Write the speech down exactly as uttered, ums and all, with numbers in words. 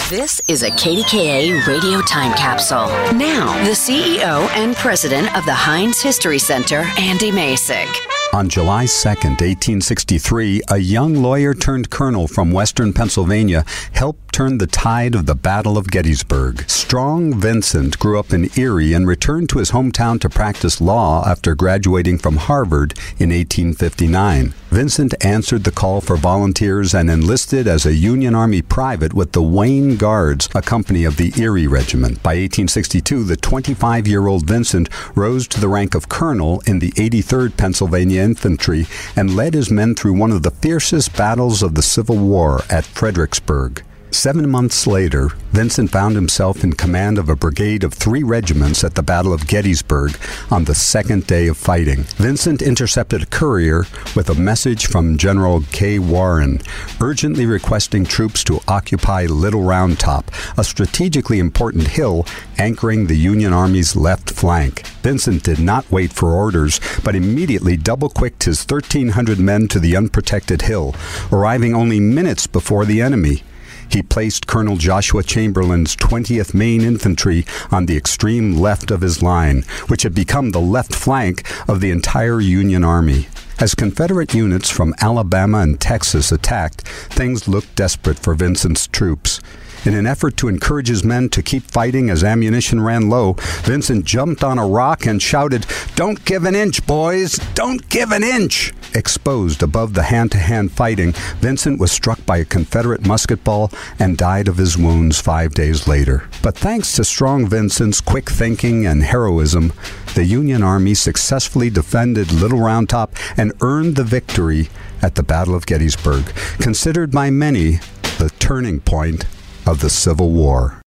This is a K D K A radio time capsule. Now, the C E O and president of the Heinz History Center, Andy Masich. On July second, eighteen sixty-three, a young lawyer-turned-colonel from western Pennsylvania helped turn the tide of the Battle of Gettysburg. Strong Vincent grew up in Erie and returned to his hometown to practice law after graduating from Harvard in eighteen fifty-nine. Vincent answered the call for volunteers and enlisted as a Union Army private with the Wayne Guards, a company of the Erie Regiment. By eighteen sixty-two, the twenty-five-year-old Vincent rose to the rank of colonel in the eighty-third Pennsylvania Infantry and led his men through one of the fiercest battles of the Civil War at Fredericksburg. Seven months later, Vincent found himself in command of a brigade of three regiments at the Battle of Gettysburg on the second day of fighting. Vincent intercepted a courier with a message from General K. Warren, urgently requesting troops to occupy Little Round Top, a strategically important hill anchoring the Union Army's left flank. Vincent did not wait for orders, but immediately double-quicked his thirteen hundred men to the unprotected hill, arriving only minutes before the enemy. He placed Colonel Joshua Chamberlain's twentieth Maine Infantry on the extreme left of his line, which had become the left flank of the entire Union Army. As Confederate units from Alabama and Texas attacked, things looked desperate for Vincent's troops. In an effort to encourage his men to keep fighting as ammunition ran low, Vincent jumped on a rock and shouted, "Don't give an inch, boys! Don't give an inch!" Exposed above the hand-to-hand fighting, Vincent was struck by a Confederate musket ball and died of his wounds five days later. But thanks to Strong Vincent's quick thinking and heroism, the Union Army successfully defended Little Round Top and earned the victory at the Battle of Gettysburg, considered by many the turning point of the Civil War.